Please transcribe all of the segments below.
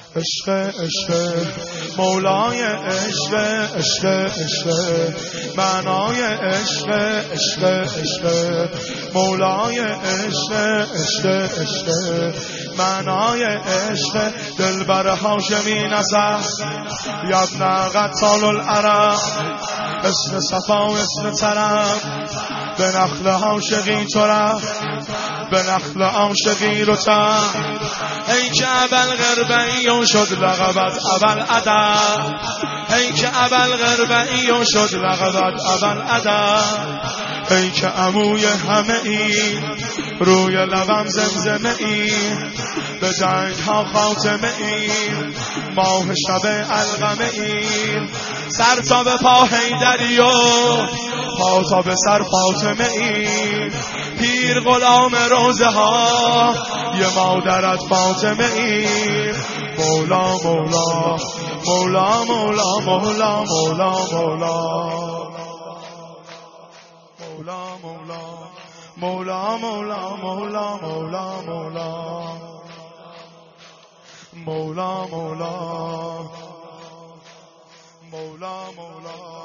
عشق عشق مولای عشق عشق عشق معنای عشق عشق عشق مولای عشق عشق عشق معنای عشق دلبر هاشمی نزد یبن قتال العرب اسم صفا و اسم طرب به نخل عاشقی تو رفت به نخل عاشقی رو تن ای که ابل غربعی شد لقبت ابل ادب ای که ابل غربعی شد لقبت ابل ادب ای که عموی همه ای روی لبم زمزمه ای به جنگ ها خاتمه ای ماه شب القمه ای سر تا به پا حیدری و پا تا به سر فاطمه ای پیر غلام روزه ها یه مادرت فاطمه ای مولا مولا مولا مولا مولا مولا مولا مولا مولا مولا مولا مولا مولا مولا مولا مولا مولا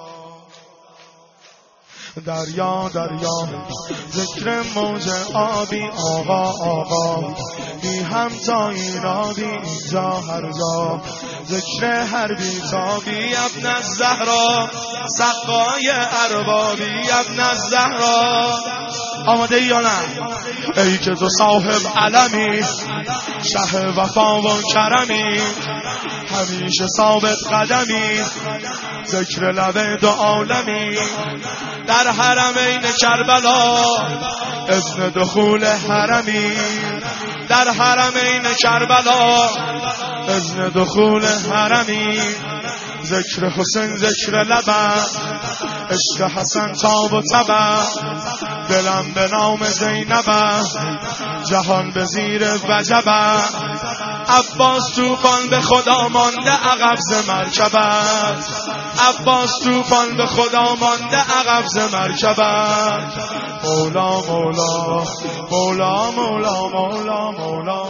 دریا دریا ذکر موج آبی آقا آقا بی هم تا این آبی اینجا هر جا ذکر هر بیتابی ابن الزهرا سقای اربابی ابن الزهرا آماده یا نه ای که تو صاحب علمی شه وفا و کرمی همیشه ثابت قدمی ذکر لب دو عالمی در حرمین کربلا اذن دخول حرمی در حرمین کربلا اذن دخول حرمی ذکر حسین ذکر لبم عشق حسن تاب و تبم دلم به نام زینبم جهان به زیر وجبم عباس توفان به خدا مانده عقب ز مرکبت عباس توفان به خدا مانده عقب ز مرکبت مولا مولا مولا مولا مولا مولا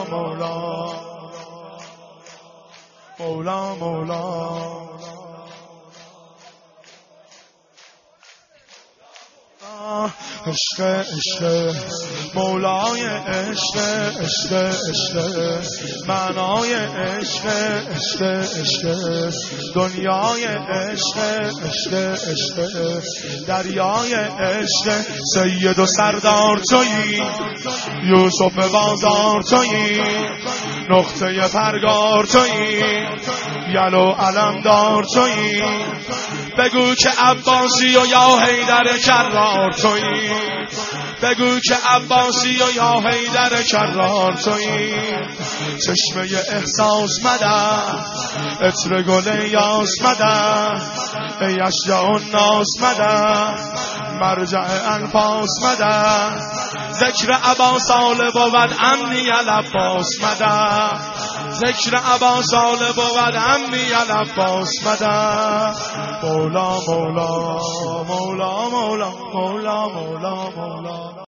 مولا مولا مولا عشق عشق مولای عشق عشق عشق معنای عشق عشق عشق دنیای عشق عشق عشق دریای عشق سید و سردار تویی یوسف بازار تویی نقطه پرگار تویی یلو علمدار تویی بگو که عباسی و یا حیدر کرار تویی بگو که عباسی و یا حیدر کرار تویی چشمه احساس مدن عطر گل یاس مدن ای اشجع الناس مدن مرجع انفاس مدن ذکر ابا سال بود امنی العباس مدن ذکر ابا سال بود امنی العباس مدن مولا مولا مولا مولا مولا مولا مولا